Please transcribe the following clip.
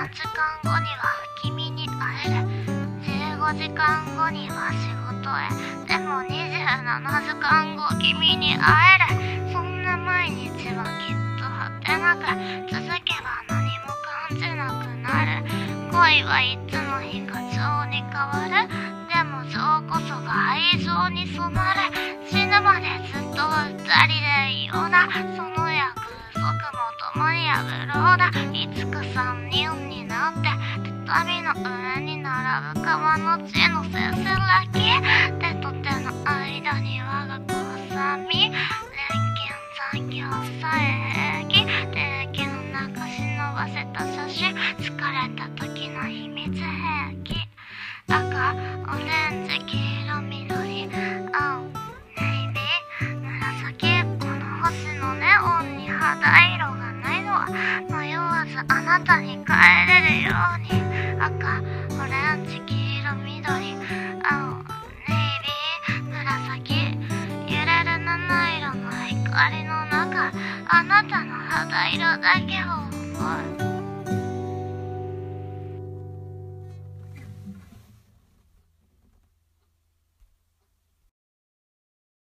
3時間後には君に会える。15時間後には仕事へ。でも27時間後君に会える。そんな毎日はきっと果てなく続けば何も感じなくなる。恋はいつの日か情に変わる。でも情こそが愛情に染まる。死ぬまでずっと二人でいような。その約束も共に破ろうだ。いつか3人になって畳の上に並ぶ川の血のせせらぎ。手と手の間に我が子さみ。錬金残業さえ平気。定期の中忍ばせた写真。疲れた時の秘密兵器。赤、オレンジ、黄色、緑、青、ネイビー、紫。この星のネオンに肌色がないのは迷わずあなたに帰れるように。赤、オレンジ、黄色、緑、青、ネイビー、紫。揺れる七色の光の中、あなたの肌色だけを思う。